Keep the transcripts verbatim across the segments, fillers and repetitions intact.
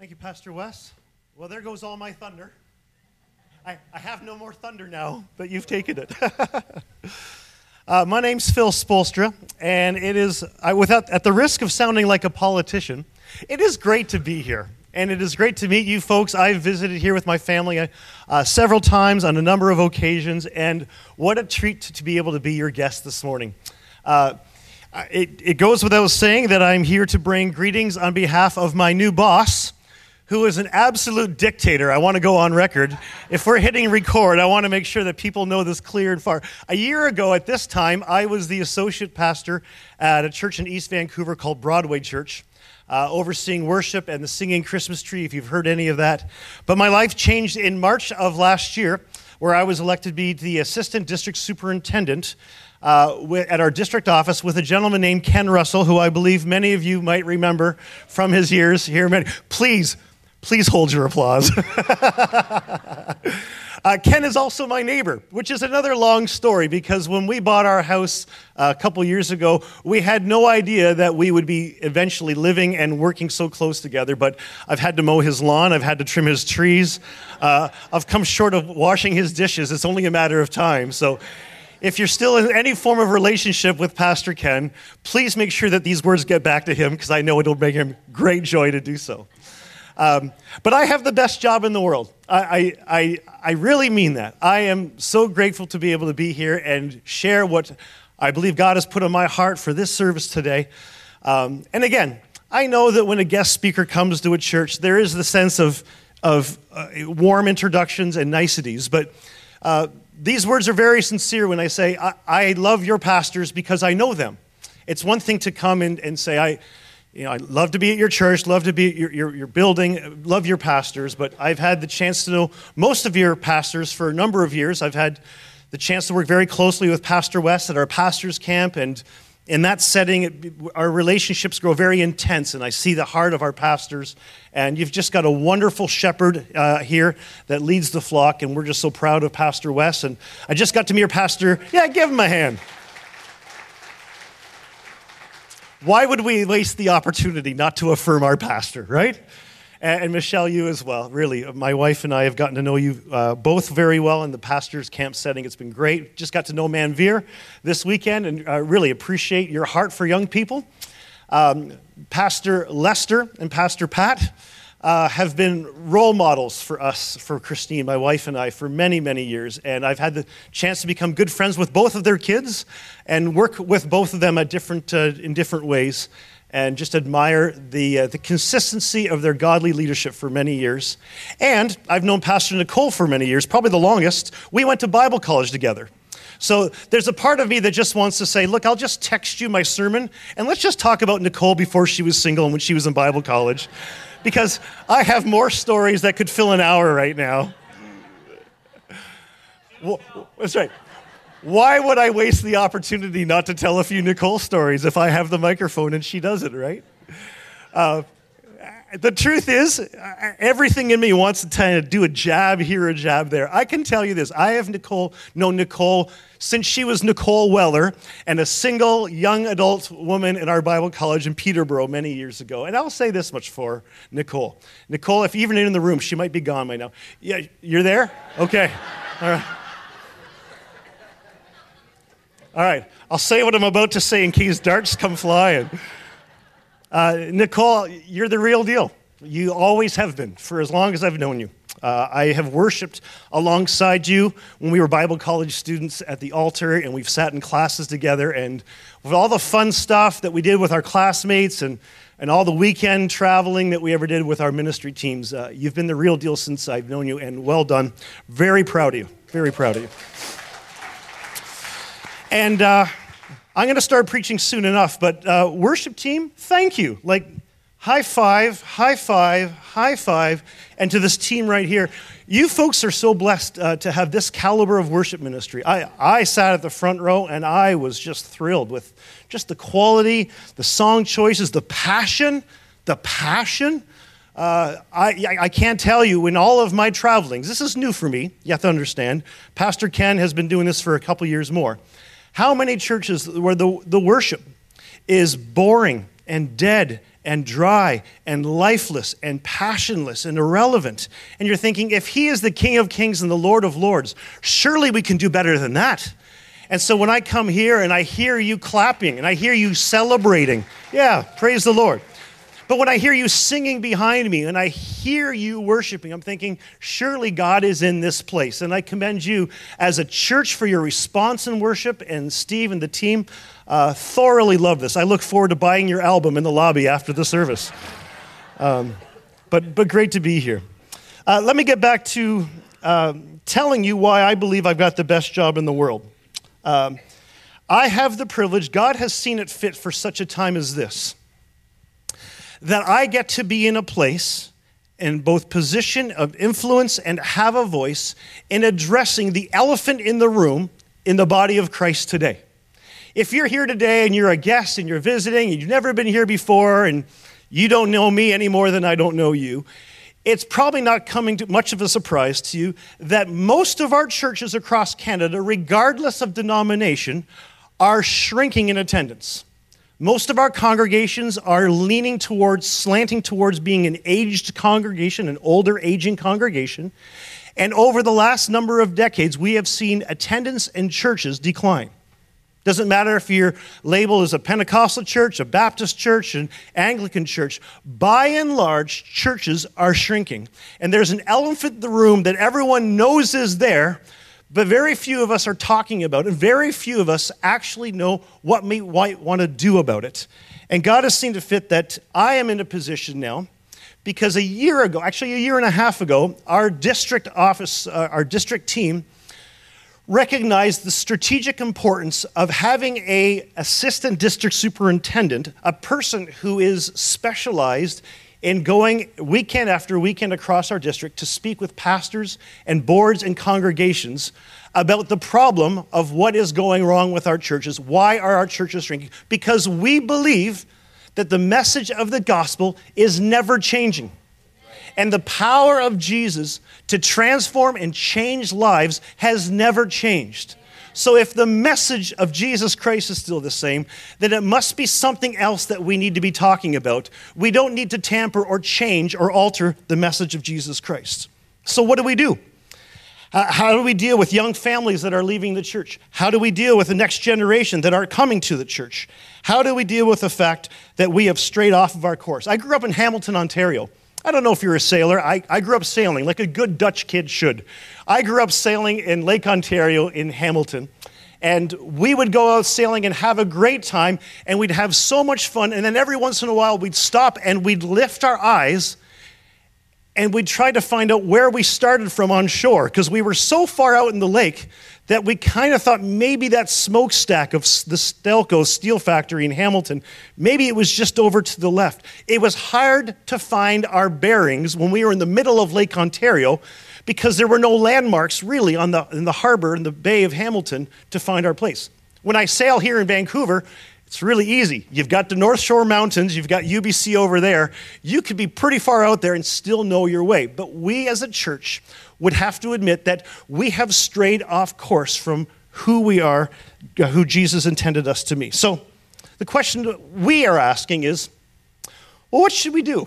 Thank you, Pastor Wes. Well, there goes all my thunder. I, I have no more thunder now, but you've taken it. uh, my name's Phil Spolstra, and it is, I, without, at the risk of sounding like a politician, it is great to be here. And it is great to meet you folks. I've visited here with my family uh, several times on a number of occasions, and what a treat to be able to be your guest this morning. Uh, it, it goes without saying that I'm here to bring greetings on behalf of my new boss, who is an absolute dictator. I want to go on record. If we're hitting record, I want to make sure that people know this clear and far. A year ago at this time, I was the associate pastor at a church in East Vancouver called Broadway Church, uh, overseeing worship and the singing Christmas tree, if you've heard any of that. But my life changed in March of last year, where I was elected to be the assistant district superintendent uh, at our district office with a gentleman named Ken Russell, who I believe many of you might remember from his years here. Please, Please hold your applause. uh, Ken is also my neighbor, which is another long story, because when we bought our house uh, a couple years ago, we had no idea that we would be eventually living and working so close together. But I've had to mow his lawn. I've had to trim his trees. Uh, I've come short of washing his dishes. It's only a matter of time. So if you're still in any form of relationship with Pastor Ken, please make sure that these words get back to him, because I know it'll bring him great joy to do so. Um, but I have the best job in the world. I, I, I really mean that. I am so grateful to be able to be here and share what I believe God has put on my heart for this service today. Um, and again, I know that when a guest speaker comes to a church, there is the sense of, of uh, warm introductions and niceties. But uh, these words are very sincere when I say, I, I love your pastors because I know them. It's one thing to come and, and say, I... You know, I love to be at your church, love to be at your, your, your building, love your pastors, but I've had the chance to know most of your pastors for a number of years. I've had the chance to work very closely with Pastor West at our pastors' camp, and in that setting, it, our relationships grow very intense, and I see the heart of our pastors, and you've just got a wonderful shepherd uh, here that leads the flock, and we're just so proud of Pastor West, and I just got to meet your pastor. Yeah, give him a hand. Why would we waste the opportunity not to affirm our pastor, right? And, and Michelle, you as well. Really, my wife and I have gotten to know you uh, both very well in the pastor's camp setting. It's been great. Just got to know Manveer this weekend, and I really appreciate your heart for young people. Um, Pastor Lester and Pastor Pat uh, have been role models for us, for Christine, my wife and I, for many, many years. And I've had the chance to become good friends with both of their kids and work with both of them at different, uh, in different ways, and just admire the, uh, the consistency of their godly leadership for many years. And I've known Pastor Nicole for many years, probably the longest. We went to Bible college together. So there's a part of me that just wants to say, look, I'll just text you my sermon, and let's just talk about Nicole before she was single and when she was in Bible college, because I have more stories that could fill an hour right now. Well, that's right. Why would I waste the opportunity not to tell a few Nicole stories if I have the microphone and she does it, right? Uh, the truth is, everything in me wants to kind of do a jab here, a jab there. I can tell you this. I have Nicole, known Nicole since she was Nicole Weller and a single young adult woman in our Bible college in Peterborough many years ago. And I'll say this much for Nicole. Nicole, if you're even in the room, she might be gone by now. Yeah, you're there? Okay. All right. All right, I'll say what I'm about to say in case darts come flying. Uh, Nicole, you're the real deal. You always have been, for as long as I've known you. Uh, I have worshiped alongside you when we were Bible college students at the altar, and we've sat in classes together, and with all the fun stuff that we did with our classmates and, and all the weekend traveling that we ever did with our ministry teams, uh, you've been the real deal since I've known you, and well done. Very proud of you, very proud of you. And uh, I'm going to start preaching soon enough, but uh, worship team, thank you. Like, high five, high five, high five. And to this team right here, you folks are so blessed uh, to have this caliber of worship ministry. I, I sat at the front row, and I was just thrilled with just the quality, the song choices, the passion, the passion. Uh, I, I can't tell you, in all of my travelings, this is new for me, you have to understand. Pastor Ken has been doing this for a couple years more. How many churches where the, the worship is boring and dead and dry and lifeless and passionless and irrelevant. And you're thinking, if he is the King of Kings and the Lord of Lords, surely we can do better than that. And so when I come here and I hear you clapping and I hear you celebrating, yeah, praise the Lord. But when I hear you singing behind me and I hear you worshiping, I'm thinking, surely God is in this place. And I commend you as a church for your response in worship. And Steve and the team uh, thoroughly love this. I look forward to buying your album in the lobby after the service. Um, but, but great to be here. Uh, let me get back to uh, telling you why I believe I've got the best job in the world. Um, I have the privilege, God has seen it fit for such a time as this, that I get to be in a place in both position of influence and have a voice in addressing the elephant in the room in the body of Christ today. If you're here today and you're a guest and you're visiting and you've never been here before and you don't know me any more than I don't know you, it's probably not coming to much of a surprise to you that most of our churches across Canada, regardless of denomination, are shrinking in attendance. Most of our congregations are leaning towards, slanting towards being an aged congregation, an older aging congregation. And over the last number of decades, we have seen attendance in churches decline. Doesn't matter if you're labeled as a Pentecostal church, a Baptist church, an Anglican church. By and large, churches are shrinking. And there's an elephant in the room that everyone knows is there, but very few of us are talking about it, and very few of us actually know what we might want to do about it. And God has seen to fit that I am in a position now, because a year ago, actually a year and a half ago, our district office, uh, our district team, recognized the strategic importance of having an assistant district superintendent, a person who is specialized in going weekend after weekend across our district to speak with pastors and boards and congregations about the problem of what is going wrong with our churches. Why are our churches shrinking? Because we believe that the message of the gospel is never changing. And the power of Jesus to transform and change lives has never changed. So if the message of Jesus Christ is still the same, then it must be something else that we need to be talking about. We don't need to tamper or change or alter the message of Jesus Christ. So what do we do? Uh, how do we deal with young families that are leaving the church? How do we deal with the next generation that are coming to the church? How do we deal with the fact that we have strayed off of our course? I grew up in Hamilton, Ontario. I don't know if you're a sailor. I, I grew up sailing like a good Dutch kid should. I grew up sailing in Lake Ontario in Hamilton. And we would go out sailing and have a great time, and we'd have so much fun. And then every once in a while, we'd stop and we'd lift our eyes and we'd try to find out where we started from on shore, because we were so far out in the lake that we kind of thought maybe that smokestack of the Stelco steel factory in Hamilton, maybe it was just over to the left. It was hard to find our bearings when we were in the middle of Lake Ontario, because there were no landmarks really on the in the harbor in the Bay of Hamilton to find our place. When I sail here in Vancouver, it's really easy. You've got the North Shore Mountains, you've got U B C over there. You could be pretty far out there and still know your way. But we as a church would have to admit that we have strayed off course from who we are, who Jesus intended us to be. So the question we are asking is, well, what should we do?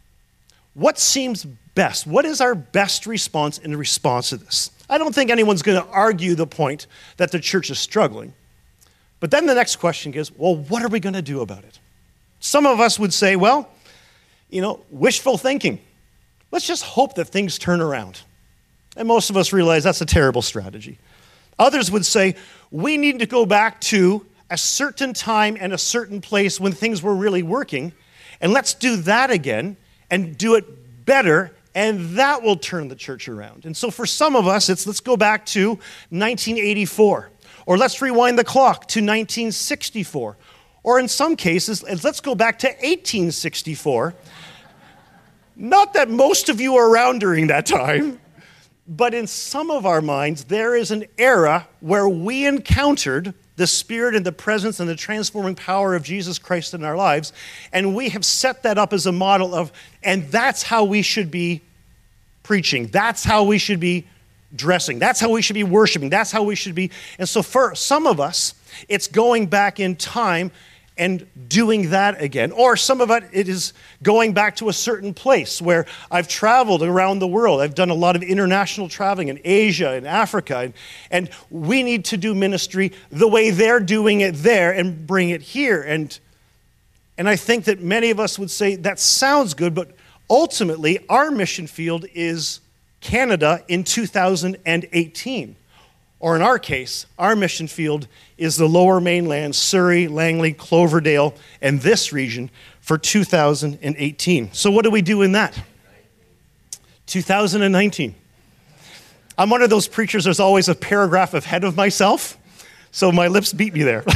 What seems best? What is our best response in response to this? I don't think anyone's going to argue the point that the church is struggling. But then the next question is, well, what are we going to do about it? Some of us would say, well, you know, wishful thinking. Let's just hope that things turn around. And most of us realize that's a terrible strategy. Others would say, we need to go back to a certain time and a certain place when things were really working, and let's do that again and do it better, and that will turn the church around. And so for some of us, it's let's go back to nineteen eighty-four. Or let's rewind the clock to nineteen sixty-four. Or in some cases, let's go back to eighteen sixty-four. Not that most of you are around during that time, but in some of our minds, there is an era where we encountered the Spirit and the presence and the transforming power of Jesus Christ in our lives, and we have set that up as a model of, and that's how we should be preaching. That's how we should be dressing. That's how we should be worshiping. That's how we should be. And so for some of us, it's going back in time and doing that again. Or some of it, it is going back to a certain place where I've traveled around the world. I've done a lot of international traveling in Asia and Africa, and, and we need to do ministry the way they're doing it there and bring it here. And, and I think that many of us would say, that sounds good, but ultimately our mission field is Canada in two thousand eighteen. Or in our case, our mission field is the Lower Mainland, Surrey, Langley, Cloverdale, and this region for two thousand eighteen. So what do we do in that? two thousand nineteen. I'm one of those preachers, there's always a paragraph ahead of myself, so my lips beat me there.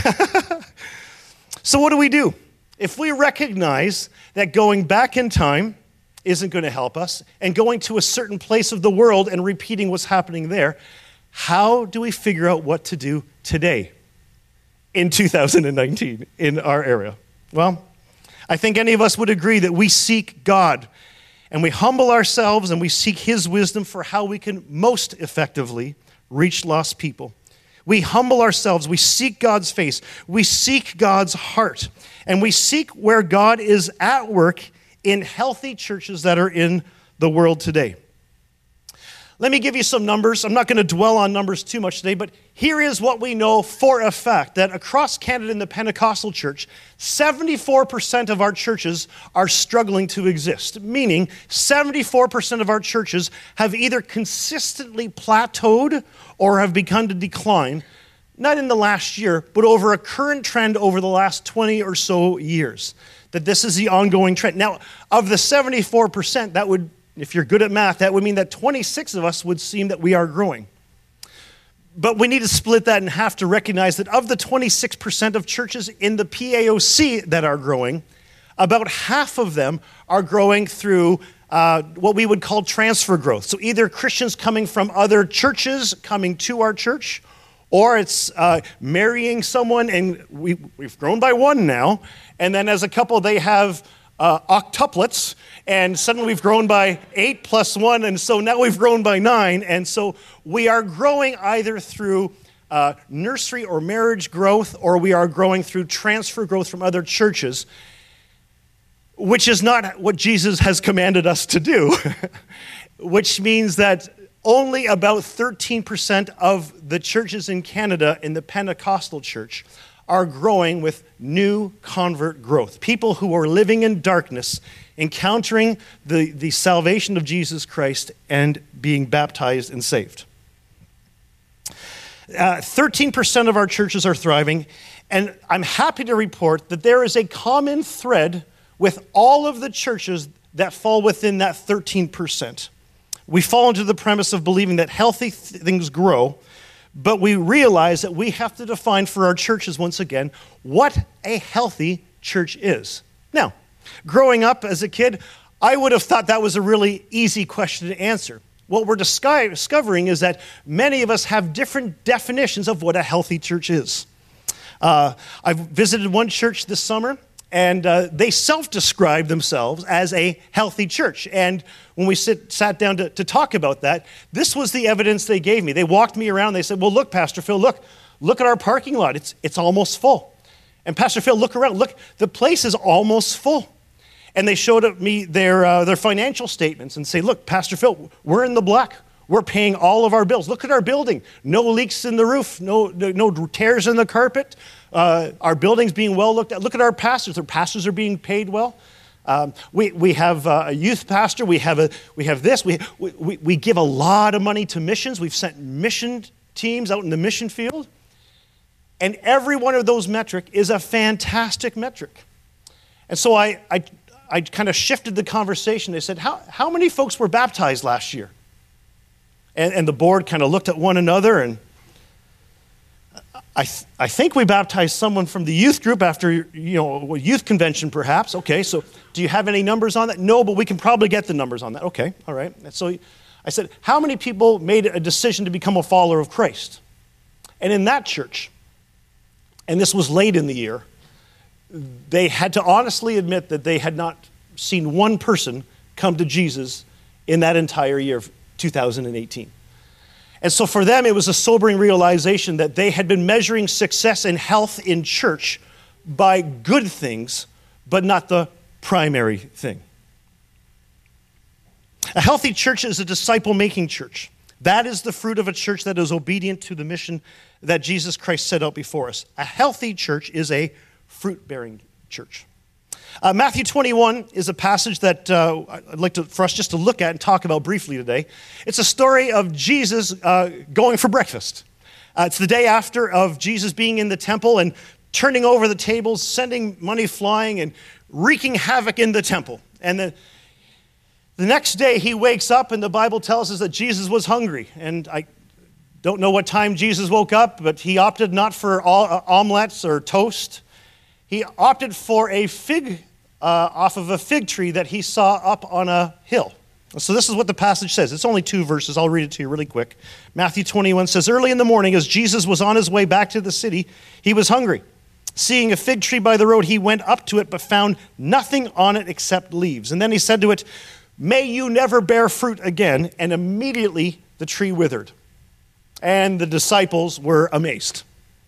So what do we do? If we recognize that going back in time isn't going to help us, and going to a certain place of the world and repeating what's happening there, how do we figure out what to do today in two thousand nineteen in our area? Well, I think any of us would agree that we seek God and we humble ourselves and we seek His wisdom for how we can most effectively reach lost people. We humble ourselves, we seek God's face, we seek God's heart, and we seek where God is at work in healthy churches that are in the world today. Let me give you some numbers. I'm not going to dwell on numbers too much today, but here is what we know for a fact, that across Canada in the Pentecostal church, seventy-four percent of our churches are struggling to exist, meaning seventy-four percent of our churches have either consistently plateaued or have begun to decline, not in the last year, but over a current trend over the last twenty or so years, that this is the ongoing trend. Now, of the seventy-four percent, that would, if you're good at math, that would mean that twenty-six of us would seem that we are growing. But we need to split that in half to recognize that of the twenty-six percent of churches in the P A O C that are growing, about half of them are growing through uh, what we would call transfer growth. So either Christians coming from other churches coming to our church, or it's uh, marrying someone, and we, we've grown by one now, and then as a couple they have uh, octuplets, and suddenly we've grown by eight plus one, and so now we've grown by nine. And so we are growing either through uh, nursery or marriage growth, or we are growing through transfer growth from other churches, which is not what Jesus has commanded us to do, which means that only about thirteen percent of the churches in Canada in the Pentecostal church are growing with new convert growth. People who are living in darkness, encountering the, the salvation of Jesus Christ and being baptized and saved. Uh, thirteen percent of our churches are thriving, and I'm happy to report that there is a common thread with all of the churches that fall within that thirteen percent. We fall into the premise of believing that healthy th- things grow, but we realize that we have to define for our churches once again what a healthy church is. Now, growing up as a kid, I would have thought that was a really easy question to answer. What we're discover- discovering is that many of us have different definitions of what a healthy church is. Uh, I've visited one church this summer, and uh, they self-describe themselves as a healthy church. And when we sit, sat down to, to talk about that, this was the evidence they gave me. They walked me around. They said, well, look, Pastor Phil, look. Look at our parking lot. It's, it's almost full. And Pastor Phil, look around. Look, the place is almost full. And they showed me their, uh, their financial statements and say, look, Pastor Phil, we're in the black. We're paying all of our bills. Look at our building. No leaks in the roof. No, no, no tears in the carpet. Uh, our building's being well looked at. Look at our pastors. Our pastors are being paid well. Um, we we have uh, a youth pastor. We have a we have this. We, we we give a lot of money to missions. We've sent mission teams out in the mission field, and every one of those metric is a fantastic metric. And so I I I kind of shifted the conversation. They said, how how many folks were baptized last year? And and the board kind of looked at one another, and I th- I think we baptized someone from the youth group after, you know, a youth convention perhaps. Okay, so do you have any numbers on that? No, but we can probably get the numbers on that. Okay, all right. And so I said, how many people made a decision to become a follower of Christ? And in that church, and this was late in the year, they had to honestly admit that they had not seen one person come to Jesus in that entire year of two thousand eighteen. And so for them, it was a sobering realization that they had been measuring success and health in church by good things, but not the primary thing. A healthy church is a disciple-making church. That is the fruit of a church that is obedient to the mission that Jesus Christ set out before us. A healthy church is a fruit-bearing church. Uh, Matthew twenty-one is a passage that uh, I'd like to, for us just to look at and talk about briefly today. It's a story of Jesus uh, going for breakfast. Uh, it's the day after of Jesus being in the temple and turning over the tables, sending money flying, and wreaking havoc in the temple. And the, the next day he wakes up, and the Bible tells us that Jesus was hungry. And I don't know what time Jesus woke up, but he opted not for all, uh, omelets or toast. He opted for a fig uh, off of a fig tree that he saw up on a hill. So this is what the passage says. It's only two verses. I'll read it to you really quick. Matthew twenty-one says, "Early in the morning, as Jesus was on his way back to the city, he was hungry. Seeing a fig tree by the road, he went up to it, but found nothing on it except leaves. And then he said to it, 'May you never bear fruit again.' And immediately the tree withered. And the disciples were amazed."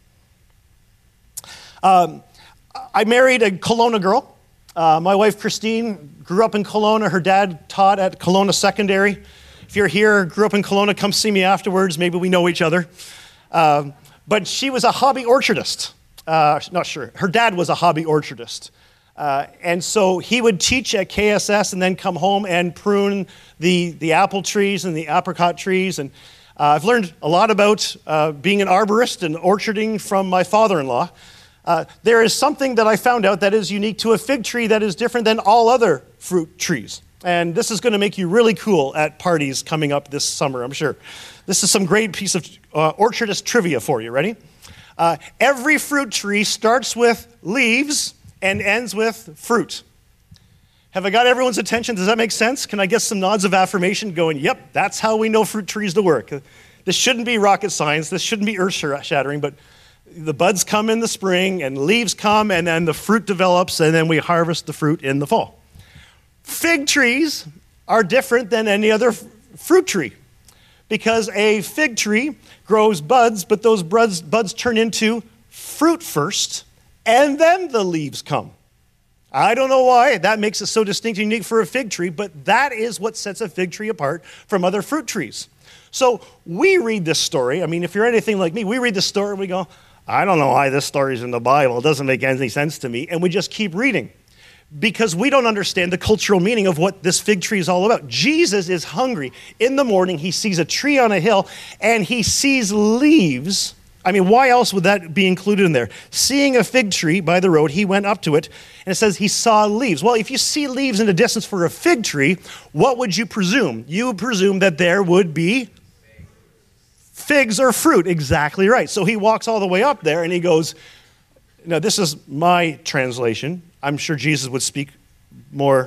Um, I married a Kelowna girl. Uh, my wife, Christine, grew up in Kelowna. Her dad taught at Kelowna Secondary. If you're here, grew up in Kelowna, come see me afterwards. Maybe we know each other. Um, but she was a hobby orchardist. Uh, not sure. Her dad was a hobby orchardist. Uh, and so he would teach at K S S and then come home and prune the, the apple trees and the apricot trees. And uh, I've learned a lot about uh, being an arborist and orcharding from my father-in-law. Uh, there is something that I found out that is unique to a fig tree that is different than all other fruit trees. And this is going to make you really cool at parties coming up this summer, I'm sure. This is some great piece of uh, orchardist trivia for you. Ready? Uh, every fruit tree starts with leaves and ends with fruit. Have I got everyone's attention? Does that make sense? Can I get some nods of affirmation going, yep, that's how we know fruit trees to work. This shouldn't be rocket science. This shouldn't be earth-shattering, but the buds come in the spring and leaves come and then the fruit develops and then we harvest the fruit in the fall. Fig trees are different than any other f- fruit tree because a fig tree grows buds, but those buds, buds turn into fruit first and then the leaves come. I don't know why that makes it so distinct and unique for a fig tree, but that is what sets a fig tree apart from other fruit trees. So we read this story. I mean, if you're anything like me, we read this story and we go, I don't know why this story's in the Bible. It doesn't make any sense to me. And we just keep reading because we don't understand the cultural meaning of what this fig tree is all about. Jesus is hungry. In the morning, he sees a tree on a hill and he sees leaves. I mean, why else would that be included in there? Seeing a fig tree by the road, he went up to it and it says he saw leaves. Well, if you see leaves in the distance for a fig tree, what would you presume? You would presume that there would be figs or fruit. Exactly right. So he walks all the way up there and he goes, now this is my translation. I'm sure Jesus would speak more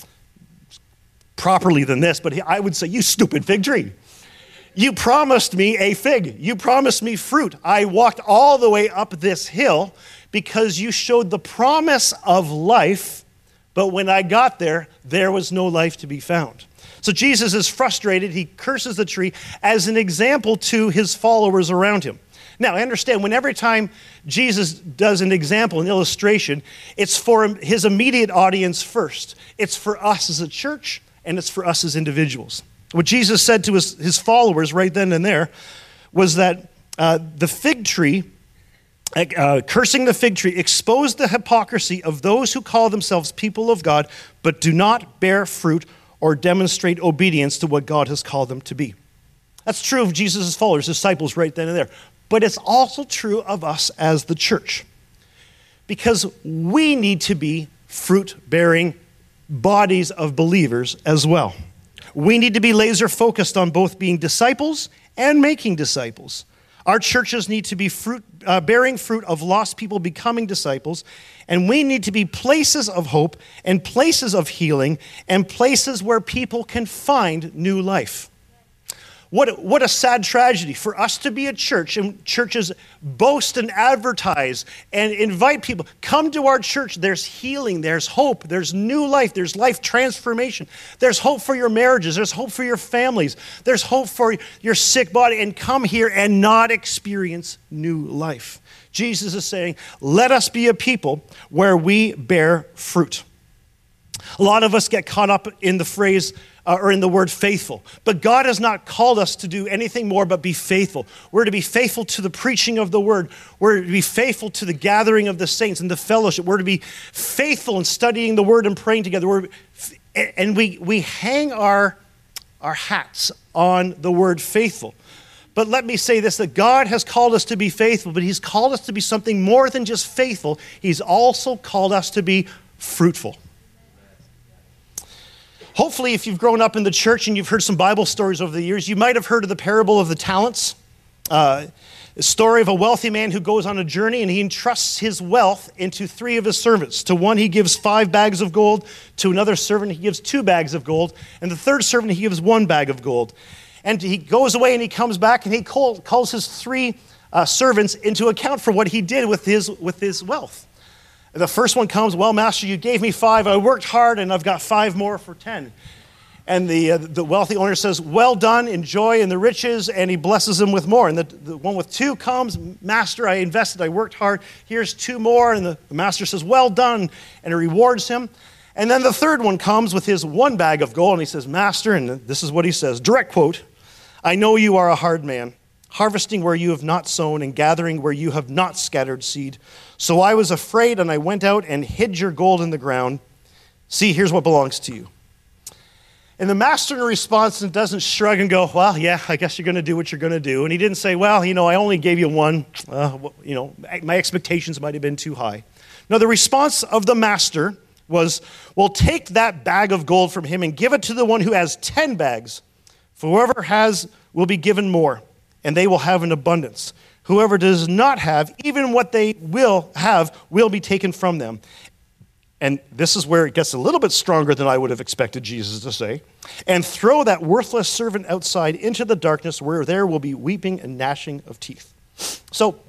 properly than this, but I would say, you stupid fig tree. You promised me a fig. You promised me fruit. I walked all the way up this hill because you showed the promise of life, but when I got there, there was no life to be found. So Jesus is frustrated. He curses the tree as an example to his followers around him. Now, I understand when every time Jesus does an example, an illustration, it's for his immediate audience first. It's for us as a church, and it's for us as individuals. What Jesus said to his, his followers right then and there was that uh, the fig tree, uh, cursing the fig tree, exposed the hypocrisy of those who call themselves people of God, but do not bear fruit or demonstrate obedience to what God has called them to be. That's true of Jesus' followers, disciples right then and there. But it's also true of us as the church. Because we need to be fruit-bearing bodies of believers as well. We need to be laser focused on both being disciples and making disciples. Our churches need to be fruit, uh, bearing fruit of lost people becoming disciples, and we need to be places of hope and places of healing and places where people can find new life. What, what a sad tragedy for us to be a church, and churches boast and advertise and invite people. Come to our church. There's healing. There's hope. There's new life. There's life transformation. There's hope for your marriages. There's hope for your families. There's hope for your sick body. And come here and not experience new life. Jesus is saying, let us be a people where we bear fruit. A lot of us get caught up in the phrase uh, or in the word faithful. But God has not called us to do anything more but be faithful. We're to be faithful to the preaching of the word. We're to be faithful to the gathering of the saints and the fellowship. We're to be faithful in studying the word and praying together. We're, and we, we hang our, our hats on the word faithful. But let me say this, that God has called us to be faithful, but he's called us to be something more than just faithful. He's also called us to be fruitful. Hopefully, if you've grown up in the church and you've heard some Bible stories over the years, you might have heard of the parable of the talents. Uh, a story of a wealthy man who goes on a journey and he entrusts his wealth into three of his servants. To one, he gives five bags of gold. To another servant, he gives two bags of gold. And the third servant, he gives one bag of gold. And he goes away and he comes back and he call, calls his three uh, servants into account for what he did with his, with his wealth. The first one comes, well, master, you gave me five. I worked hard, and I've got five more for ten. And the uh, the wealthy owner says, well done, enjoy in the riches, and he blesses him with more. And the, the one with two comes, master, I invested, I worked hard. Here's two more. And the, the master says, well done, and he rewards him. And then the third one comes with his one bag of gold, and he says, master, and this is what he says, direct quote, I know you are a hard man, harvesting where you have not sown and gathering where you have not scattered seed. So I was afraid, and I went out and hid your gold in the ground. See, here's what belongs to you. And the master in response doesn't shrug and go, well, yeah, I guess you're going to do what you're going to do. And he didn't say, well, you know, I only gave you one. Uh, you know, my expectations might have been too high. No, the response of the master was, well, take that bag of gold from him and give it to the one who has ten bags. For whoever has will be given more, and they will have an abundance. Whoever does not have, even what they will have, will be taken from them. And this is where it gets a little bit stronger than I would have expected Jesus to say. And throw that worthless servant outside into the darkness where there will be weeping and gnashing of teeth. So,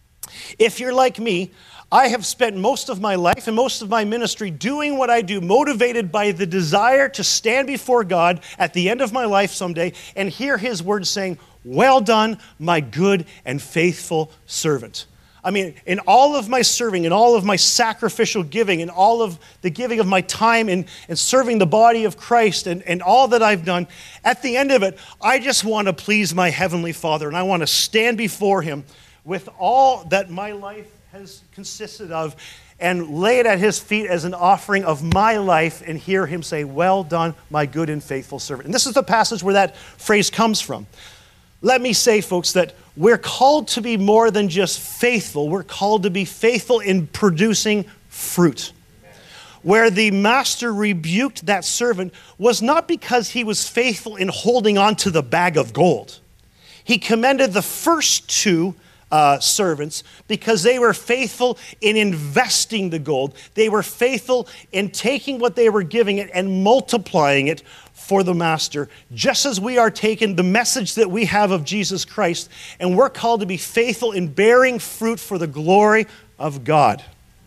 if you're like me, I have spent most of my life and most of my ministry doing what I do, motivated by the desire to stand before God at the end of my life someday and hear his words saying, well done, my good and faithful servant. I mean, in all of my serving, in all of my sacrificial giving, in all of the giving of my time in, in serving the body of Christ and, and all that I've done, at the end of it, I just want to please my Heavenly Father, and I want to stand before him with all that my life has consisted of and lay it at his feet as an offering of my life and hear him say, well done, my good and faithful servant. And this is the passage where that phrase comes from. Let me say, folks, that we're called to be more than just faithful. We're called to be faithful in producing fruit. Amen. Where the master rebuked that servant was not because he was faithful in holding on to the bag of gold. He commended the first two uh, servants because they were faithful in investing the gold. They were faithful in taking what they were giving it and multiplying it for the master, just as we are taking the message that we have of Jesus Christ, and we're called to be faithful in bearing fruit for the glory of God.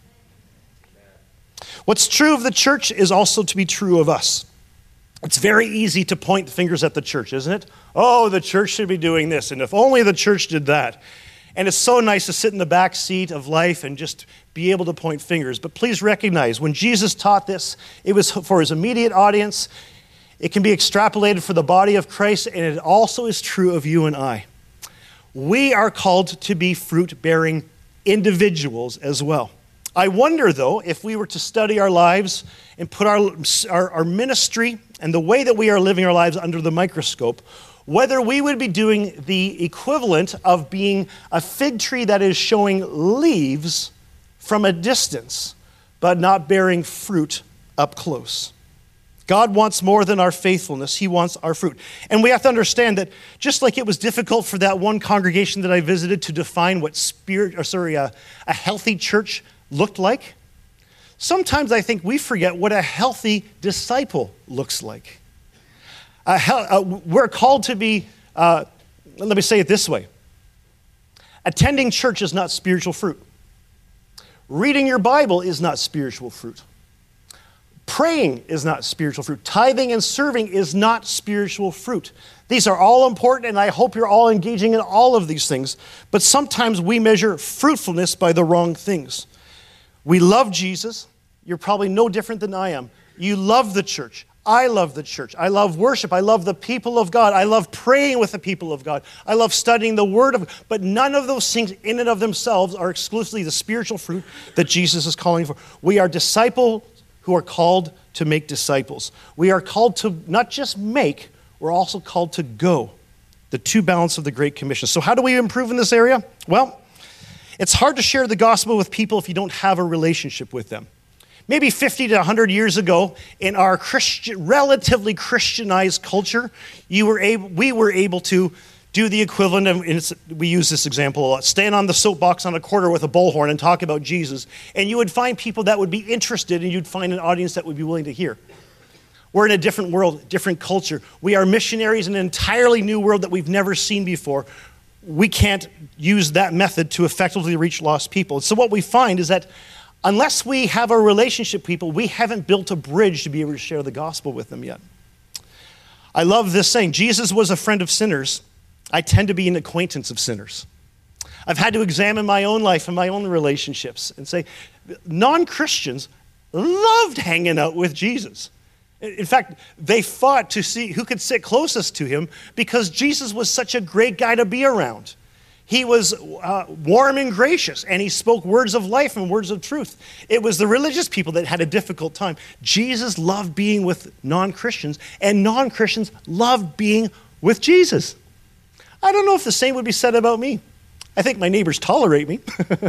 What's true of the church is also to be true of us. It's very easy to point fingers at the church, isn't it? Oh, the church should be doing this, and if only the church did that. And it's so nice to sit in the back seat of life and just be able to point fingers. But please recognize, when Jesus taught this, it was for his immediate audience. It can be extrapolated for the body of Christ, and it also is true of you and I. We are called to be fruit-bearing individuals as well. I wonder, though, if we were to study our lives and put our, our, our ministry and the way that we are living our lives under the microscope, whether we would be doing the equivalent of being a fig tree that is showing leaves from a distance, but not bearing fruit up close. God wants more than our faithfulness. He wants our fruit. And we have to understand that just like it was difficult for that one congregation that I visited to define what spirit, or sorry, a, a healthy church looked like, sometimes I think we forget what a healthy disciple looks like. A hel- uh, we're called to be Uh, let me say it this way. Attending church is not spiritual fruit. Reading your Bible is not spiritual fruit. Praying is not spiritual fruit. Tithing and serving is not spiritual fruit. These are all important, and I hope you're all engaging in all of these things. But sometimes we measure fruitfulness by the wrong things. We love Jesus. You're probably no different than I am. You love the church. I love the church. I love worship. I love the people of God. I love praying with the people of God. I love studying the Word of God. But none of those things in and of themselves are exclusively the spiritual fruit that Jesus is calling for. We are disciples who are called to make disciples. We are called to not just make, we're also called to go. The two balance of the Great Commission. So how do we improve in this area? Well, it's hard to share the gospel with people if you don't have a relationship with them. Maybe fifty to one hundred years ago, in our Christian, relatively Christianized culture, you were able, we were able to do the equivalent of, and it's, we use this example a lot, stand on the soapbox on a corner with a bullhorn and talk about Jesus, and you would find people that would be interested, and you'd find an audience that would be willing to hear. We're in a different world, different culture. We are missionaries in an entirely new world that we've never seen before. We can't use that method to effectively reach lost people. So what we find is that unless we have a relationship with people, we haven't built a bridge to be able to share the gospel with them yet. I love this saying, Jesus was a friend of sinners. I tend to be an acquaintance of sinners. I've had to examine my own life and my own relationships and say, non-Christians loved hanging out with Jesus. In fact, they fought to see who could sit closest to him because Jesus was such a great guy to be around. He was uh, warm and gracious, and he spoke words of life and words of truth. It was the religious people that had a difficult time. Jesus loved being with non-Christians, and non-Christians loved being with Jesus. I don't know if the same would be said about me. I think my neighbors tolerate me,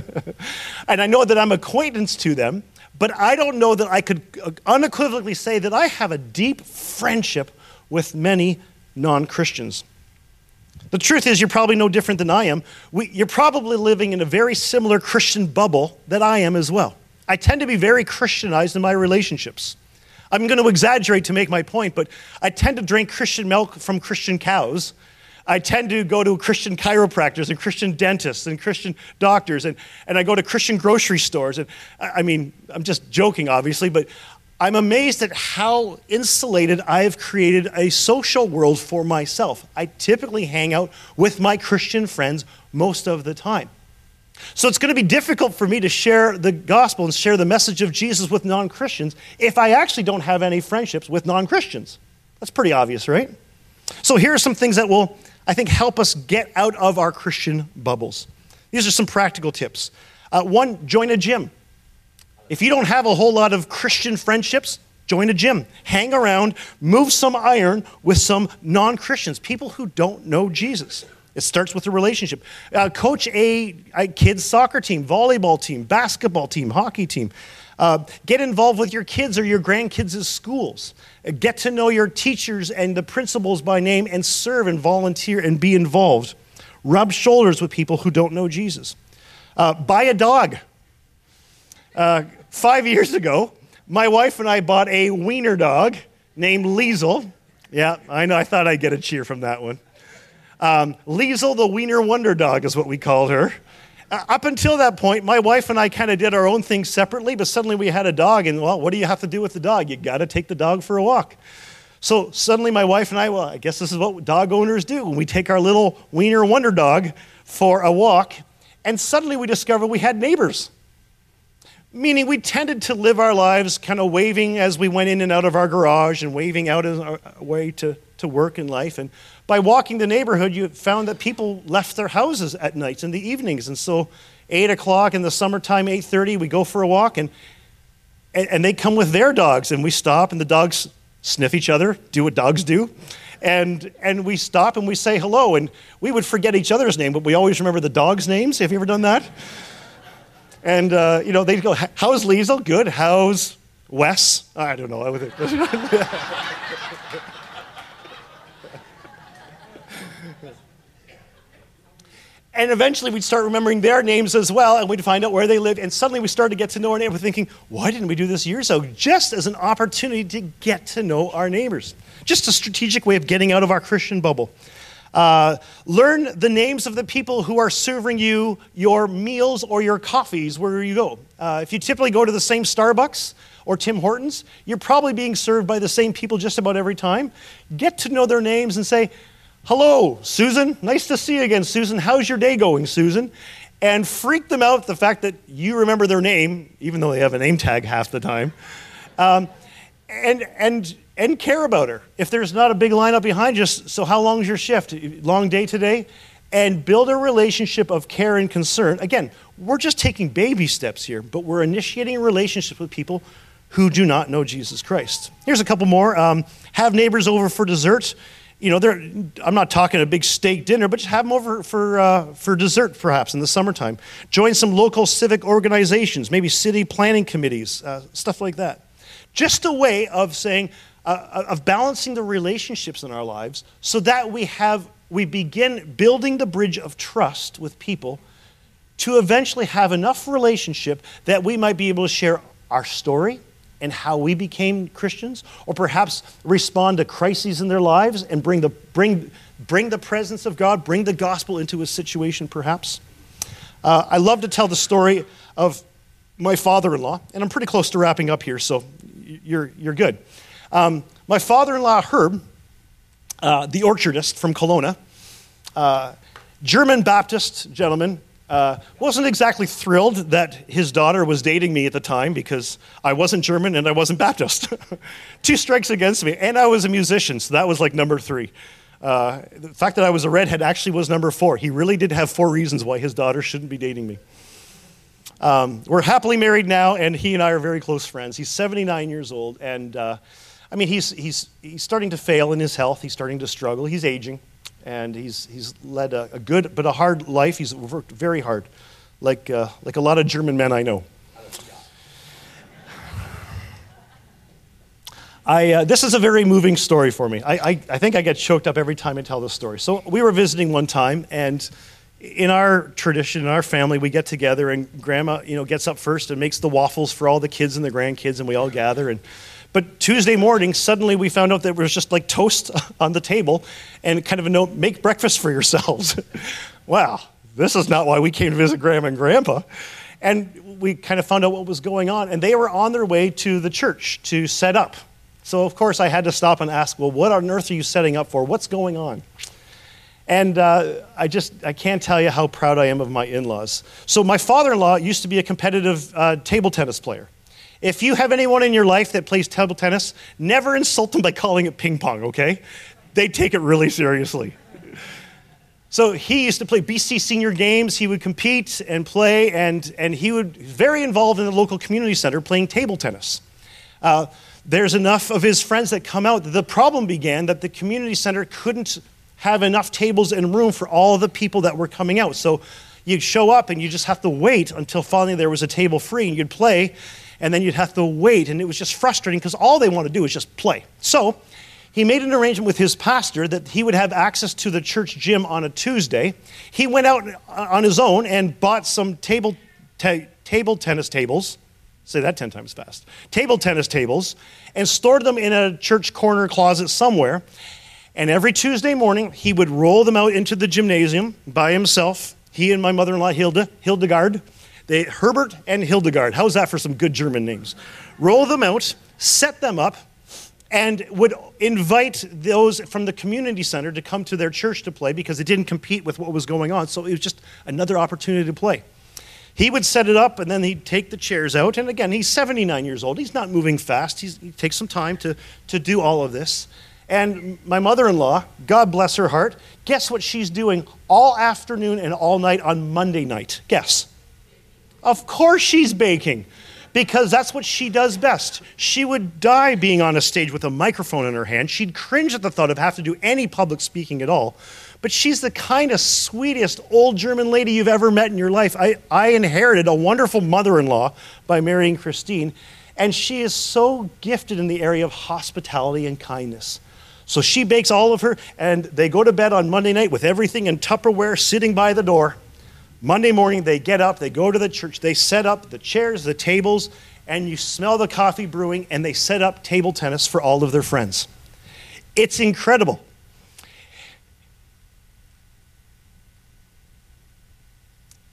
and I know that I'm acquaintance to them, but I don't know that I could unequivocally say that I have a deep friendship with many non-Christians. The truth is, you're probably no different than I am. We, you're probably living in a very similar Christian bubble that I am as well. I tend to be very Christianized in my relationships. I'm going to exaggerate to make my point, but I tend to drink Christian milk from Christian cows. I tend to go to Christian chiropractors and Christian dentists and Christian doctors, and, and I go to Christian grocery stores. And I mean, I'm just joking, obviously, but I'm amazed at how insulated I have created a social world for myself. I typically hang out with my Christian friends most of the time. So it's going to be difficult for me to share the gospel and share the message of Jesus with non-Christians if I actually don't have any friendships with non-Christians. That's pretty obvious, right? So here are some things that will, I think, help us get out of our Christian bubbles. These are some practical tips. Uh, one, join a gym. If you don't have a whole lot of Christian friendships, join a gym. Hang around, move some iron with some non-Christians, people who don't know Jesus. It starts with a relationship. Uh, coach a, a kid's soccer team, volleyball team, basketball team, hockey team. Uh, get involved with your kids or your grandkids' schools. Uh, get to know your teachers and the principals by name and serve and volunteer and be involved. Rub shoulders with people who don't know Jesus. Uh, buy a dog. Uh, five years ago, my wife and I bought a wiener dog named Liesel. Yeah, I know, I thought I'd get a cheer from that one. Um, Liesel, the wiener wonder dog is what we called her. Uh, up until that point, my wife and I kind of did our own thing separately, but suddenly we had a dog, and well, what do you have to do with the dog? You got to take the dog for a walk. So suddenly my wife and I, well, I guess this is what dog owners do. We take our little wiener wonder dog for a walk, and suddenly we discovered we had neighbors. Meaning we tended to live our lives kind of waving as we went in and out of our garage and waving out as our way to, to work in life. And by walking the neighborhood, you found that people left their houses at nights and the evenings. And so eight o'clock in the summertime, eight thirty, we go for a walk, and, and, and they come with their dogs, and we stop, and the dogs sniff each other, do what dogs do. And, and we stop and we say hello, and we would forget each other's name, but we always remember the dogs' names. Have you ever done that? And, uh, you know, they'd go, how's Liesel? Good. How's Wes? I don't know. And eventually we'd start remembering their names as well, and we'd find out where they lived. And suddenly we started to get to know our neighbors, thinking, why didn't we do this years ago? Just as an opportunity to get to know our neighbors. Just a strategic way of getting out of our Christian bubble. Uh, learn the names of the people who are serving you your meals or your coffees wherever you go. Uh, if you typically go to the same Starbucks or Tim Hortons, you're probably being served by the same people just about every time. Get to know their names and say, hello, Susan. Nice to see you again, Susan. How's your day going, Susan? And freak them out the fact that you remember their name, even though they have a name tag half the time. Um, and and and care about her. If there's not a big lineup behind you, so how long is your shift? Long day today? And build a relationship of care and concern. Again, we're just taking baby steps here, but we're initiating a relationship with people who do not know Jesus Christ. Here's a couple more. Um, have neighbors over for dessert. You know, they're, I'm not talking a big steak dinner, but just have them over for uh, for dessert, perhaps, in the summertime. Join some local civic organizations, maybe city planning committees, uh, stuff like that. Just a way of saying, uh, of balancing the relationships in our lives so that we have, we begin building the bridge of trust with people to eventually have enough relationship that we might be able to share our story and how we became Christians, or perhaps respond to crises in their lives and bring the, bring, bring the presence of God, bring the gospel into a situation, perhaps. Uh, I love to tell the story of my father-in-law, and I'm pretty close to wrapping up here, so you're, you're good. Um, my father-in-law, Herb, uh, the orchardist from Kelowna, uh, German Baptist gentleman, uh, wasn't exactly thrilled that his daughter was dating me at the time because I wasn't German and I wasn't Baptist. Two strikes against me, and I was a musician, so that was like number three. Uh, the fact that I was a redhead actually was number four. He really did have four reasons why his daughter shouldn't be dating me. Um, we're happily married now, and he and I are very close friends. He's seventy-nine years old, and uh, I mean, he's he's he's starting to fail in his health. He's starting to struggle. He's aging, and he's he's led a, a good but a hard life. He's worked very hard, like uh, like a lot of German men I know. I uh, this is a very moving story for me. I, I I think I get choked up every time I tell this story. So we were visiting one time, and in our tradition, in our family, we get together, and Grandma, you know, gets up first and makes the waffles for all the kids and the grandkids, and we all gather. And but Tuesday morning, suddenly we found out that there was just like toast on the table, and kind of a note: make breakfast for yourselves. Wow, this is not why we came to visit Grandma and Grandpa. And we kind of found out what was going on, and they were on their way to the church to set up. So of course, I had to stop and ask, well, what on earth are you setting up for? What's going on? And uh, I just, I can't tell you how proud I am of my in-laws. So my father-in-law used to be a competitive uh, table tennis player. If you have anyone in your life that plays table tennis, never insult them by calling it ping pong, okay? They take it really seriously. So he used to play B C senior games. He would compete and play, and, and he would be very involved in the local community center playing table tennis. Uh, there's enough of his friends that come out. The problem began that the community center couldn't have enough tables and room for all of the people that were coming out. So you'd show up and you just have to wait until finally there was a table free, and you'd play, and then you'd have to wait, and it was just frustrating because all they want to do is just play. So he made an arrangement with his pastor that he would have access to the church gym on a Tuesday. He went out on his own and bought some table, te- table tennis tables, say that ten times fast, table tennis tables, and stored them in a church corner closet somewhere. And every Tuesday morning, he would roll them out into the gymnasium by himself. He and my mother-in-law, Hilda, Hildegard, they, Herbert and Hildegard. How's that for some good German names? Roll them out, set them up, and would invite those from the community center to come to their church to play because it didn't compete with what was going on. So it was just another opportunity to play. He would set it up, and then he'd take the chairs out. And again, he's seventy-nine years old. He's not moving fast. He's, he takes some time to, to do all of this. And my mother-in-law, God bless her heart, guess what she's doing all afternoon and all night on Monday night? Guess. Of course she's baking, because that's what she does best. She would die being on a stage with a microphone in her hand. She'd cringe at the thought of having to do any public speaking at all. But she's the kindest, sweetest old German lady you've ever met in your life. I, I inherited a wonderful mother-in-law by marrying Christine, and she is so gifted in the area of hospitality and kindness. So she bakes all of her, and they go to bed on Monday night with everything in Tupperware sitting by the door. Monday morning, they get up, they go to the church, they set up the chairs, the tables, and you smell the coffee brewing, and they set up table tennis for all of their friends. It's incredible.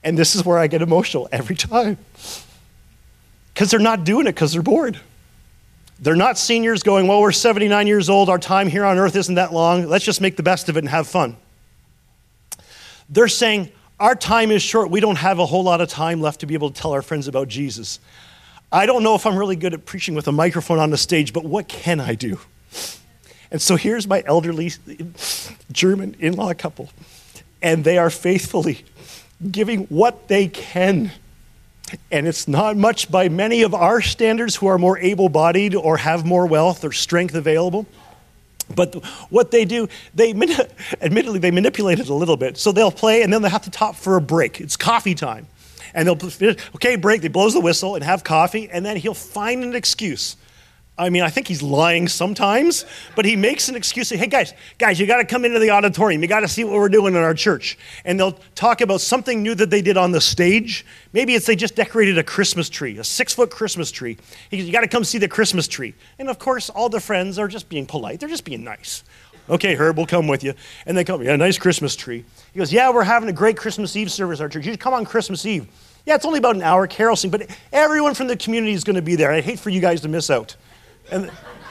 And this is where I get emotional every time. Because they're not doing it because they're bored. They're not seniors going, well, we're seventy-nine years old. Our time here on earth isn't that long. Let's just make the best of it and have fun. They're saying, our time is short. We don't have a whole lot of time left to be able to tell our friends about Jesus. I don't know if I'm really good at preaching with a microphone on the stage, but what can I do? And so here's my elderly German in-law couple, and they are faithfully giving what they can. And it's not much by many of our standards who are more able-bodied or have more wealth or strength available. But what they do, they admittedly, they manipulate it a little bit. So they'll play, and then they have to stop for a break. It's coffee time. And they'll finish, okay, break. They blows the whistle and have coffee, and then he'll find an excuse. I mean, I think he's lying sometimes, but he makes an excuse. Say, hey, guys, guys, you got to come into the auditorium. You got to see what we're doing in our church. And they'll talk about something new that they did on the stage. Maybe it's they just decorated a Christmas tree, a six-foot Christmas tree. He goes, you got to come see the Christmas tree. And, of course, all the friends are just being polite. They're just being nice. Okay, Herb, we'll come with you. And they come, yeah, nice Christmas tree. He goes, yeah, we're having a great Christmas Eve service at our church. You should come on Christmas Eve. Yeah, it's only about an hour, carol sing, but everyone from the community is going to be there. I'd hate for you guys to miss out. And,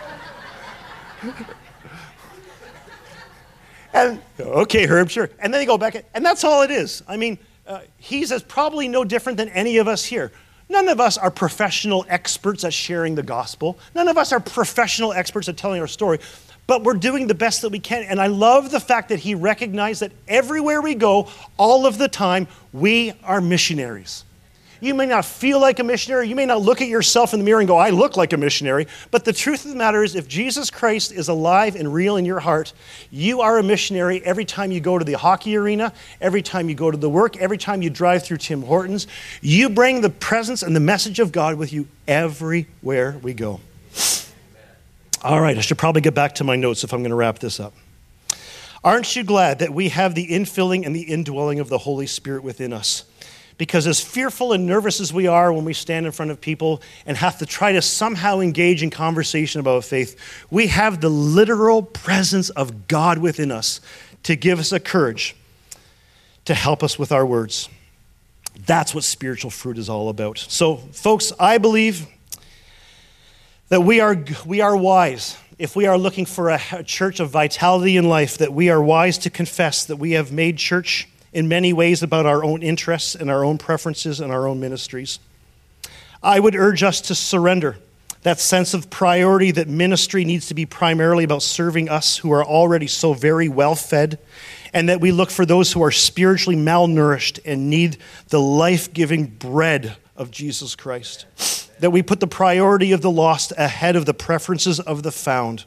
and okay, Herb, sure. And then they go back, and that's all it is. I mean, uh, he's as probably no different than any of us here. None of us are professional experts at sharing the gospel. None of us are professional experts at telling our story, but we're doing the best that we can. And I love the fact that he recognized that everywhere we go, all of the time, we are missionaries. You may not feel like a missionary. You may not look at yourself in the mirror and go, I look like a missionary. But the truth of the matter is, if Jesus Christ is alive and real in your heart, you are a missionary every time you go to the hockey arena, every time you go to the work, every time you drive through Tim Hortons. You bring the presence and the message of God with you everywhere we go. All right, I should probably get back to my notes if I'm going to wrap this up. Aren't you glad that we have the infilling and the indwelling of the Holy Spirit within us? Because as fearful and nervous as we are when we stand in front of people and have to try to somehow engage in conversation about faith, we have the literal presence of God within us to give us a courage to help us with our words. That's what spiritual fruit is all about. So, folks, I believe that we are, we are wise if we are looking for a, a church of vitality in life, that we are wise to confess that we have made church in many ways about our own interests and our own preferences and our own ministries. I would urge us to surrender that sense of priority that ministry needs to be primarily about serving us who are already so very well fed, and that we look for those who are spiritually malnourished and need the life-giving bread of Jesus Christ. That we put the priority of the lost ahead of the preferences of the found.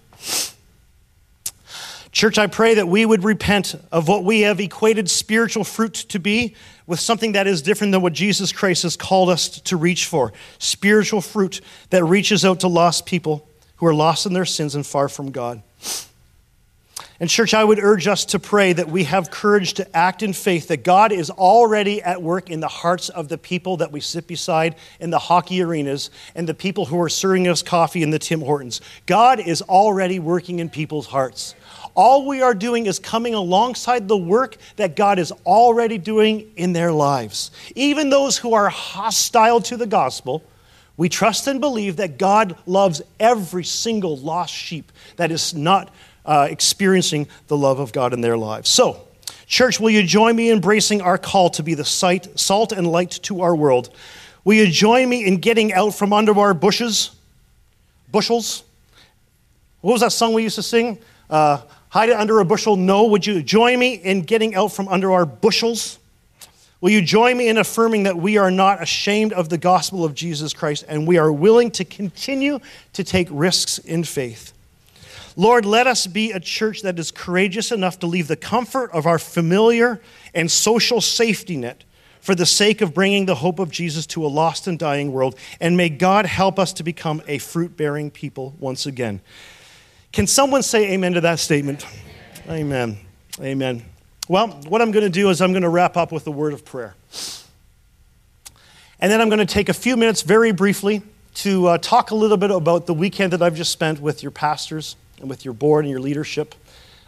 Church, I pray that we would repent of what we have equated spiritual fruit to be with something that is different than what Jesus Christ has called us to reach for. Spiritual fruit that reaches out to lost people who are lost in their sins and far from God. And church, I would urge us to pray that we have courage to act in faith, that God is already at work in the hearts of the people that we sit beside in the hockey arenas and the people who are serving us coffee in the Tim Hortons. God is already working in people's hearts. All we are doing is coming alongside the work that God is already doing in their lives. Even those who are hostile to the gospel, we trust and believe that God loves every single lost sheep that is not uh, experiencing the love of God in their lives. So, church, will you join me in embracing our call to be the sight, salt and light to our world? Will you join me in getting out from under our bushes? Bushels? What was that song we used to sing? Uh, hide it under a bushel? No. Would you join me in getting out from under our bushels? Will you join me in affirming that we are not ashamed of the gospel of Jesus Christ and we are willing to continue to take risks in faith? Lord, let us be a church that is courageous enough to leave the comfort of our familiar and social safety net for the sake of bringing the hope of Jesus to a lost and dying world. And may God help us to become a fruit-bearing people once again. Can someone say amen to that statement? Amen. Amen. Well, what I'm going to do is I'm going to wrap up with a word of prayer. And then I'm going to take a few minutes very briefly to uh, talk a little bit about the weekend that I've just spent with your pastors and with your board and your leadership.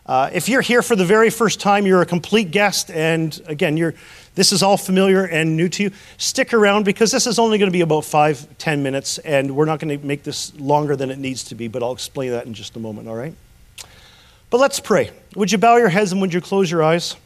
Uh, if you're here for the very first time, you're a complete guest, and again, you're this is all familiar and new to you. Stick around because this is only going to be about five, ten minutes, and we're not going to make this longer than it needs to be, but I'll explain that in just a moment, all right? But let's pray. Would you bow your heads and would you close your eyes?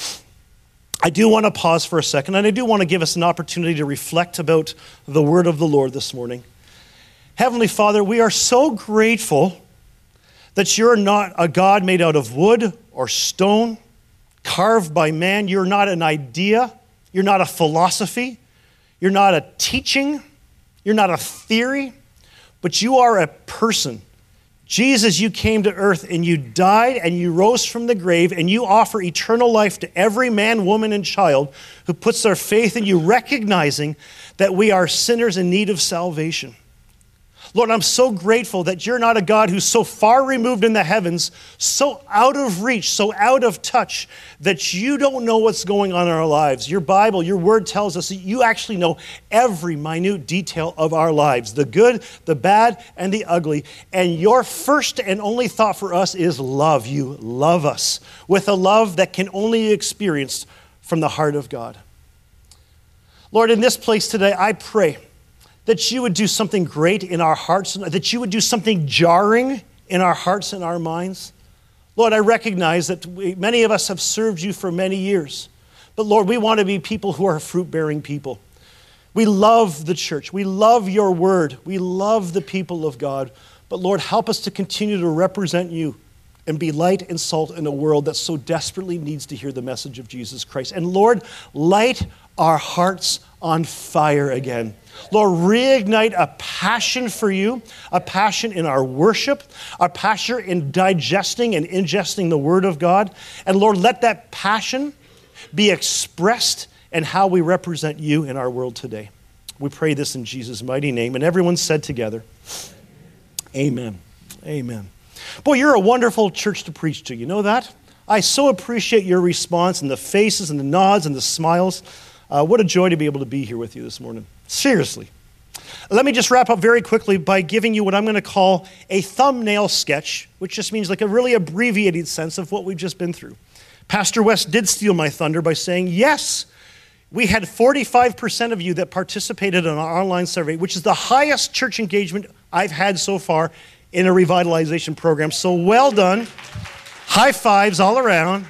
I do want to pause for a second, and I do want to give us an opportunity to reflect about the word of the Lord this morning. Heavenly Father, we are so grateful that you're not a God made out of wood or stone, carved by man. You're not an idea. You're not a philosophy. You're not a teaching. You're not a theory. But you are a person. Jesus, you came to earth and you died and you rose from the grave and you offer eternal life to every man, woman, and child who puts their faith in you, recognizing that we are sinners in need of salvation. Lord, I'm so grateful that you're not a God who's so far removed in the heavens, so out of reach, so out of touch, that you don't know what's going on in our lives. Your Bible, your word tells us that you actually know every minute detail of our lives, the good, the bad, and the ugly. And your first and only thought for us is love. You love us with a love that can only be experienced from the heart of God. Lord, in this place today, I pray that you would do something great in our hearts, that you would do something jarring in our hearts and our minds. Lord, I recognize that we, many of us have served you for many years. But Lord, we want to be people who are fruit-bearing people. We love the church. We love your word. We love the people of God. But Lord, help us to continue to represent you and be light and salt in a world that so desperately needs to hear the message of Jesus Christ. And Lord, light our hearts on fire again. Lord, reignite a passion for you, a passion in our worship, a passion in digesting and ingesting the Word of God. And Lord, let that passion be expressed in how we represent you in our world today. We pray this in Jesus' mighty name. And everyone said together, amen. Amen. Boy, you're a wonderful church to preach to. You know that? I so appreciate your response and the faces and the nods and the smiles. Uh, what a joy to be able to be here with you this morning. Seriously. Let me just wrap up very quickly by giving you what I'm going to call a thumbnail sketch, which just means like a really abbreviated sense of what we've just been through. Pastor West did steal my thunder by saying, yes, we had forty-five percent of you that participated in our online survey, which is the highest church engagement I've had so far in a revitalization program. So well done. High fives all around.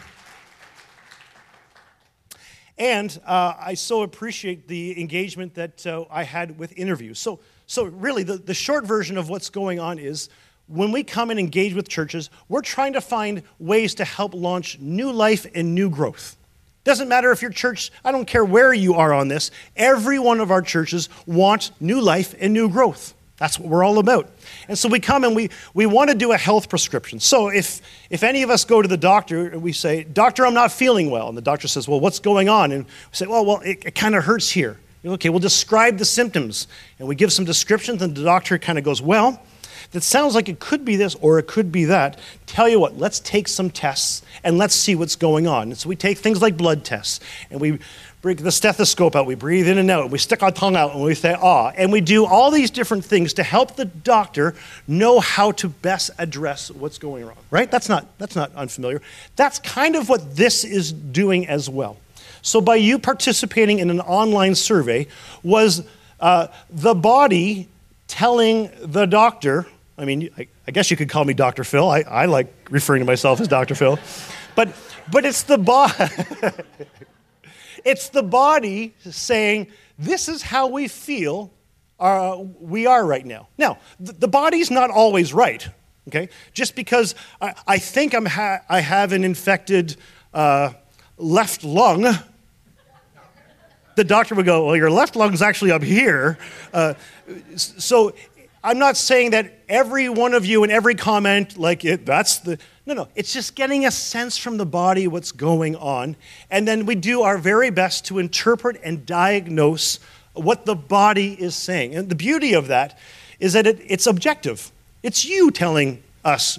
And uh, I so appreciate the engagement that uh, I had with interviews. So, so really, the, the short version of what's going on is when we come and engage with churches, we're trying to find ways to help launch new life and new growth. Doesn't matter if your church, I don't care where you are on this, every one of our churches wants new life and new growth. That's what we're all about. And so we come and we, we want to do a health prescription. So if, if any of us go to the doctor and we say, doctor, I'm not feeling well. And the doctor says, well, what's going on? And we say, well, well, it, it kind of hurts here. Okay, we'll describe the symptoms. And we give some descriptions and the doctor kind of goes, well, that sounds like it could be this or it could be that. Tell you what, let's take some tests and let's see what's going on. And so we take things like blood tests and we bring the stethoscope out, we breathe in and out, we stick our tongue out and we say, ah, and we do all these different things to help the doctor know how to best address what's going wrong, right? That's not, that's not unfamiliar. That's kind of what this is doing as well. So by you participating in an online survey was uh, the body telling the doctor, I mean, I, I guess you could call me Doctor Phil. I, I like referring to myself as Doctor Phil. But, but it's the body. It's the body saying, this is how we feel uh, we are right now. Now, the, the body's not always right, okay? Just because I, I think I'm ha- I have an infected uh, left lung, the doctor would go, well, your left lung's actually up here. Uh, so I'm not saying that every one of you in every comment, like, it, that's the... No, no, it's just getting a sense from the body what's going on. And then we do our very best to interpret and diagnose what the body is saying. And the beauty of that is that it, it's objective. It's you telling us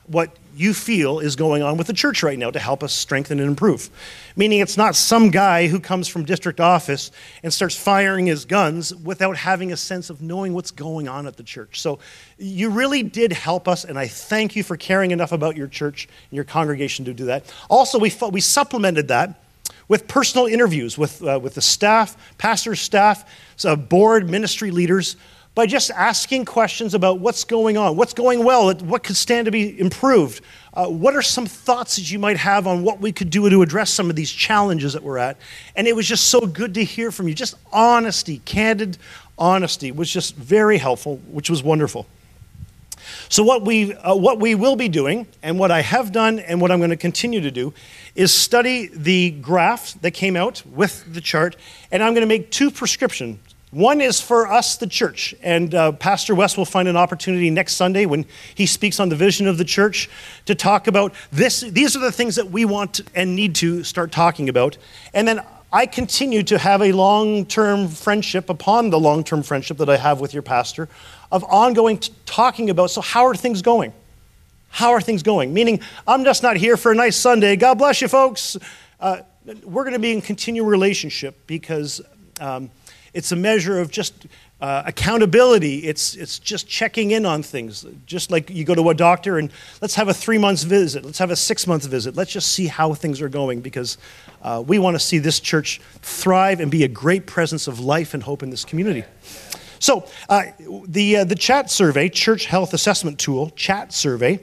what you feel is going on with the church right now to help us strengthen and improve. Meaning it's not some guy who comes from district office and starts firing his guns without having a sense of knowing what's going on at the church. So you really did help us, and I thank you for caring enough about your church and your congregation to do that. Also, we we supplemented that with personal interviews with, uh, with the staff, pastors' staff, so board, ministry leaders, by just asking questions about what's going on, what's going well, what could stand to be improved, uh, what are some thoughts that you might have on what we could do to address some of these challenges that we're at. And it was just so good to hear from you. Just honesty, candid honesty was just very helpful, which was wonderful. So what we uh, what we will be doing, and what I have done, and what I'm going to continue to do, is study the graph that came out with the chart, and I'm going to make two prescriptions. One is for us, the church, and uh, Pastor West will find an opportunity next Sunday when he speaks on the vision of the church to talk about this. These are the things that we want and need to start talking about. And then I continue to have a long-term friendship upon the long-term friendship that I have with your pastor of ongoing t- talking about, so how are things going? How are things going? Meaning, I'm just not here for a nice Sunday. God bless you, folks. Uh, we're going to be in continual relationship because um, it's a measure of just uh, accountability. It's it's just checking in on things. Just like you go to a doctor and let's have a three months visit. Let's have a six month visit. Let's just see how things are going because uh, we want to see this church thrive and be a great presence of life and hope in this community. So uh, the uh, the chat survey, Church Health Assessment Tool, chat survey,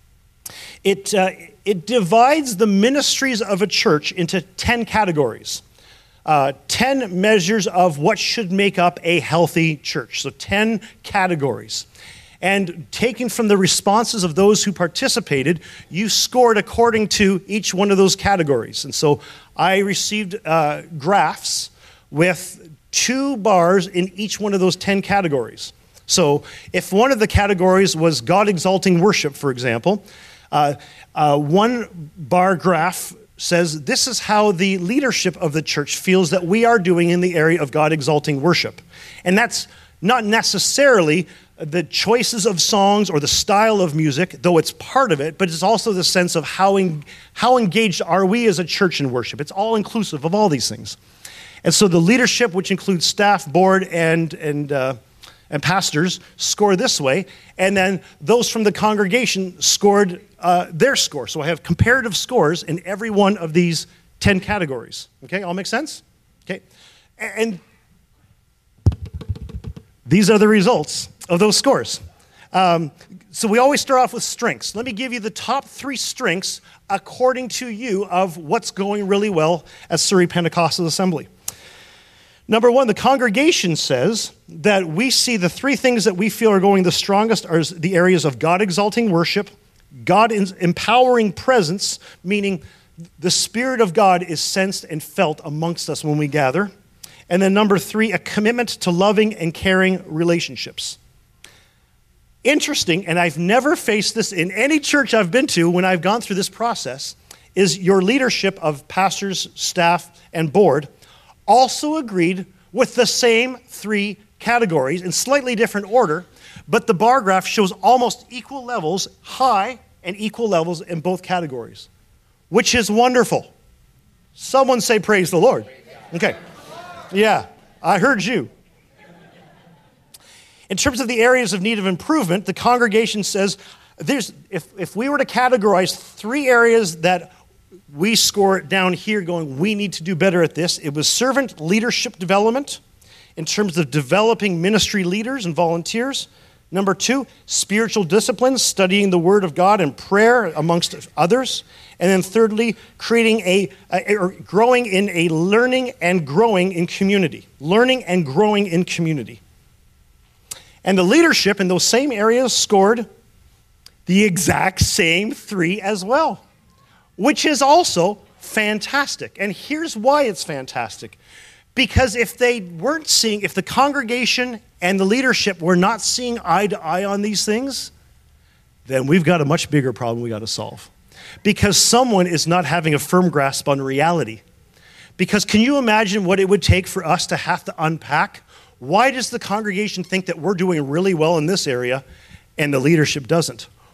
it uh, it divides the ministries of a church into ten categories. Uh, ten measures of what should make up a healthy church. So ten categories. And taken from the responses of those who participated, you scored according to each one of those categories. And so I received uh, graphs with two bars in each one of those ten categories. So if one of the categories was God-exalting worship, for example, uh, uh, one bar graph says this is how the leadership of the church feels that we are doing in the area of God-exalting worship. And that's not necessarily the choices of songs or the style of music, though it's part of it, but it's also the sense of how, en- how engaged are we as a church in worship. It's all inclusive of all these things. And so the leadership, which includes staff, board, and, and, uh, and pastors, score this way. And then those from the congregation scored uh, their score. So I have comparative scores in every one of these ten categories. Okay, all make sense? Okay. And these are the results of those scores. Um, so we always start off with strengths. Let me give you the top three strengths according to you of what's going really well at Surrey Pentecostal Assembly. Number one, the congregation says that we see the three things that we feel are going the strongest are the areas of God-exalting worship, God-empowering presence, meaning the Spirit of God is sensed and felt amongst us when we gather. And then number three, a commitment to loving and caring relationships. Interesting, and I've never faced this in any church I've been to when I've gone through this process, is your leadership of pastors, staff, and board also agreed with the same three categories in slightly different order, but the bar graph shows almost equal levels, high and equal levels in both categories, which is wonderful. Someone say praise the Lord. Okay. Yeah, I heard you. In terms of the areas of need of improvement, the congregation says there's if, if we were to categorize three areas that we score it down here going, we need to do better at this. It was servant leadership development in terms of developing ministry leaders and volunteers. Number two, spiritual disciplines, studying the Word of God and prayer amongst others. And then thirdly, creating a, a or growing in a learning and growing in community. Learning and growing in community. And the leadership in those same areas scored the exact same three as well, which is also fantastic. And here's why it's fantastic. Because if they weren't seeing, if the congregation and the leadership were not seeing eye to eye on these things, then we've got a much bigger problem we got to solve. Because someone is not having a firm grasp on reality. Because can you imagine what it would take for us to have to unpack? Why does the congregation think that we're doing really well in this area and the leadership doesn't?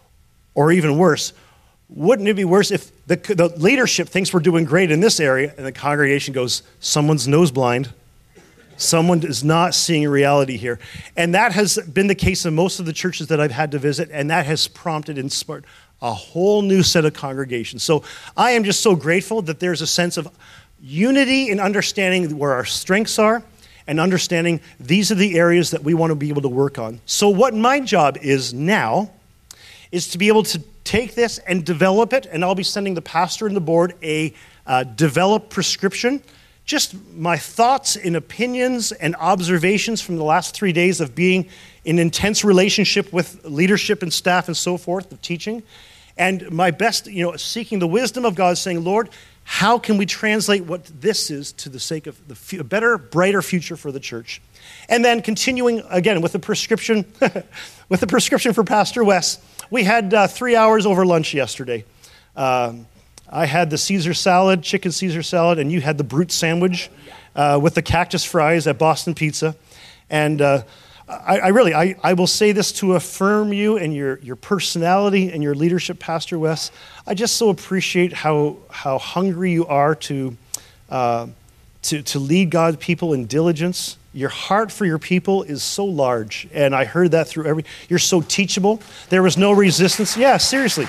Or even worse, wouldn't it be worse if the, the leadership thinks we're doing great in this area and the congregation goes, someone's nose blind. Someone is not seeing reality here. And that has been the case in most of the churches that I've had to visit, and that has prompted and sparked a whole new set of congregations. So I am just so grateful that there's a sense of unity in understanding where our strengths are and understanding these are the areas that we want to be able to work on. So what my job is now is to be able to take this and develop it, and I'll be sending the pastor and the board a uh, developed prescription. Just my thoughts and opinions and observations from the last three days of being in intense relationship with leadership and staff and so forth, of teaching. And my best, you know, seeking the wisdom of God, saying, Lord, how can we translate what this is to the sake of the f- a better, brighter future for the church? And then continuing, again, with the prescription, with the prescription for Pastor Wes. We had uh, three hours over lunch yesterday. Um, I had the Caesar salad, chicken Caesar salad, and you had the brute sandwich uh, with the cactus fries at Boston Pizza. And uh, I, I really, I, I will say this to affirm you and your, your personality and your leadership, Pastor Wes. I just so appreciate how how hungry you are to uh, to to lead God's people in diligence. Your heart for your people is so large, and I heard that through every. You're so teachable. There was no resistance. Yeah, seriously.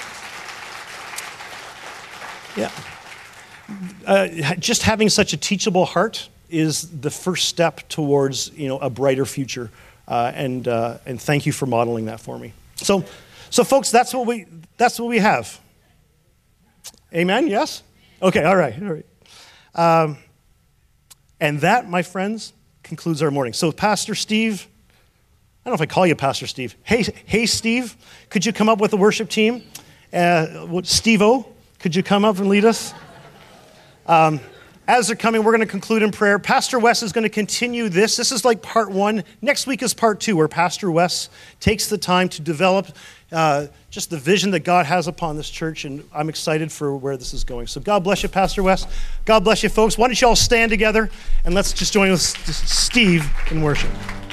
Yeah. Uh, just having such a teachable heart is the first step towards, you know, a brighter future. Uh, and uh, and thank you for modeling that for me. So, so folks, that's what we that's what we have. Amen. Yes. Okay. All right. All right. Um, and that, my friends, concludes our morning. So, Pastor Steve, I don't know if I call you Pastor Steve. Hey, hey, Steve, could you come up with the worship team? Uh, Steve-O, could you come up and lead us? Um, as they're coming, we're going to conclude in prayer. Pastor Wes is going to continue this. This is like part one. Next week is part two, where Pastor Wes takes the time to develop uh, just the vision that God has upon this church, and I'm excited for where this is going. So God bless you, Pastor Wes. God bless you, folks. Why don't you all stand together, and let's just join with Steve in worship.